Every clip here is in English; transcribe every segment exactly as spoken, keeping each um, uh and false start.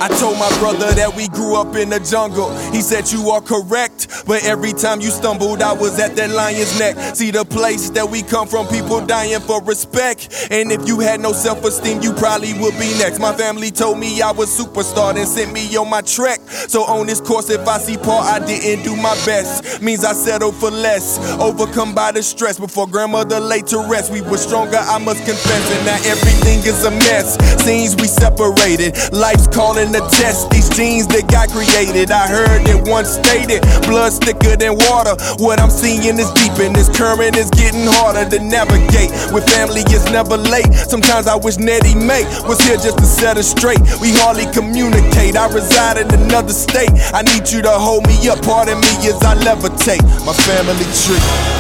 I told my brother that we grew up in the jungle. He said you are correct, but every time you stumbled, I was at that lion's neck. See the place that we come from, people dying for respect. And if you had no self-esteem, you probably would be next. My family told me I was superstar, then sent me on my trek. So on this course, if I see Paul, I didn't do my best. Means I settled for less, overcome by the stress. Before grandmother laid to rest, we were stronger, I must confess. And now everything is a mess. Seems we separated, life's calling a test. These genes that got created, I heard it once stated, blood's thicker than water. What I'm seeing is deep and this current is getting harder to navigate. With family it's never late. Sometimes I wish Nettie May was here just to set us straight. We hardly communicate, I reside in another state. I need you to hold me up, pardon me as I levitate my family tree.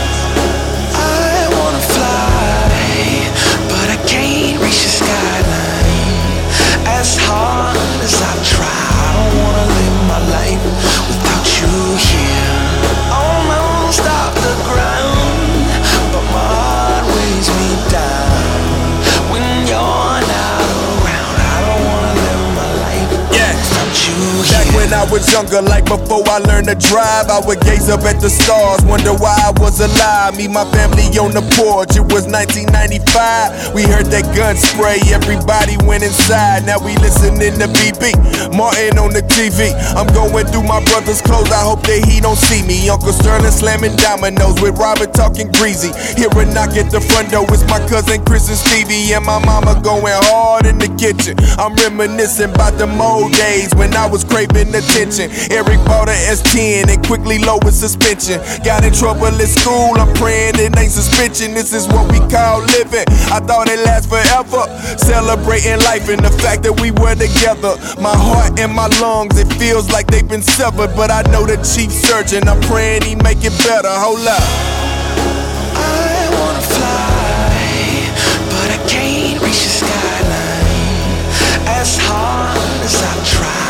I wanna fly, but I can't reach the skyline. As hard as I try, I don't wanna live my life without you here. Almost off the ground, but my heart weighs me down. When you're not around, I don't wanna live my life without you here. Back when I was younger, like before I learned to drive, I would gaze up at the stars, wonder why I was alive. Me, my family on the porch, it was nineteen ninety-five. We heard that gun spray, everybody went inside. Now we listening to B B, Martin on the T V. I'm going through my brother's clothes, I hope that he don't see me. Uncle Sterling slamming dominoes with Robert talking greasy. Hear a knock at the front door, it's my cousin Chris and Stevie. And my mama going hard in the kitchen. I'm reminiscing about the old days when I was craving attention. Eric bought a S ten and quickly lowered suspension. Got in trouble at school, I'm praying it ain't suspension. This is what we call living. I thought it lasts forever. Celebrating life and the fact that we were together. My heart and my lungs, it feels like they've been severed. But I know the chief surgeon, I'm praying he make it better. Hold up. I wanna fly, but I can't reach the skyline. As hard as I try,